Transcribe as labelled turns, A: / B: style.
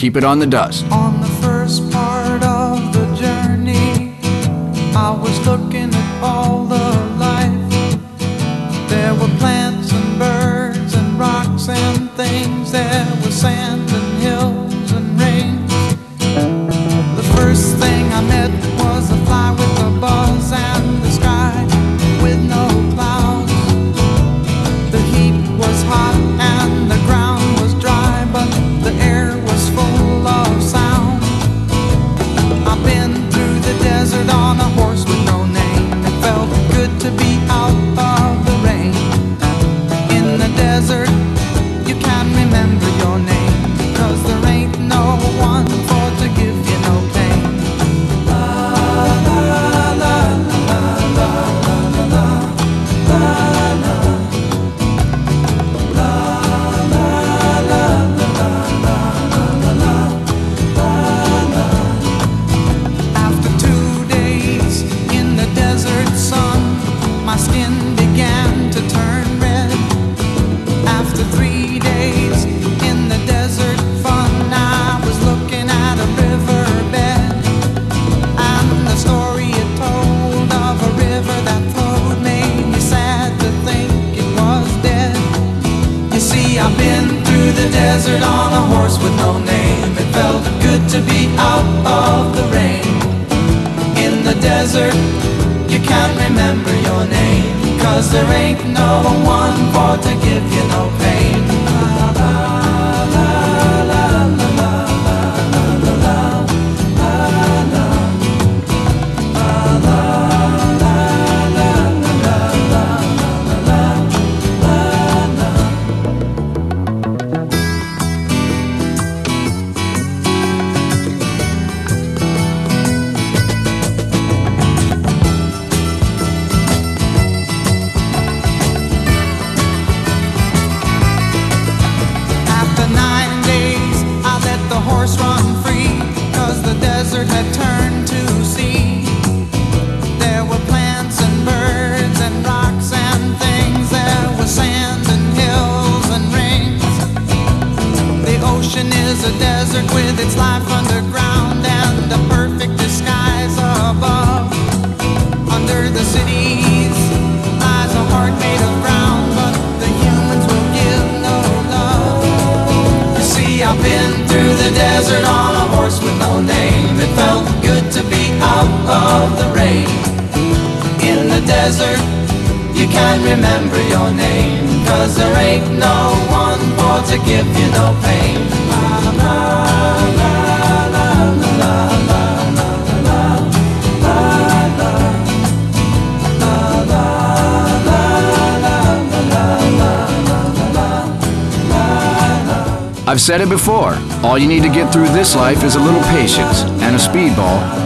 A: keep it on the dust.
B: On the first part of the journey, I was looking at all the life. There were plants and birds and rocks and things. There was sand and hills and rain. The first thing I met was a fly with a buzz and the sky with no clouds. The heat was hot and the ground was dry, but the air was full of sound. I've been through the desert on a horse with no name. It felt good to be out of the rain. In the desert, you can't remember your name, 'cause there ain't no one for to give you no pain. La la la la la la la la la la. After 2 days in the desert sun, my skin began to turn red. After 3 days in the desert fun, I was looking at a riverbed, and the story it told of a river that flowed made me sad to think it was dead. You see, I've been through the desert on a horse with no name. It felt good to be out of the rain. In the desert, you can't remember your name, 'cause there ain't no one for to give you no pain. La la la la la la la la la la la After 9 days, I let the horse run free, 'cause the desert had turned to sea. There were plants and birds and rocks and things. There was sand and hills and rings. The ocean is a desert with its life underground and a perfect disguise above. Under the cities lies a heart made of ground, but the humans will give no love. You see, I've been through the desert on a horse with no name. It felt good to be out of the rain. In the desert, you can't remember your name, 'cause there ain't no one for to give you no pain. La la la la la la la la la la la la
A: I've said it before, all you need to get through this life is a little patience and a speedball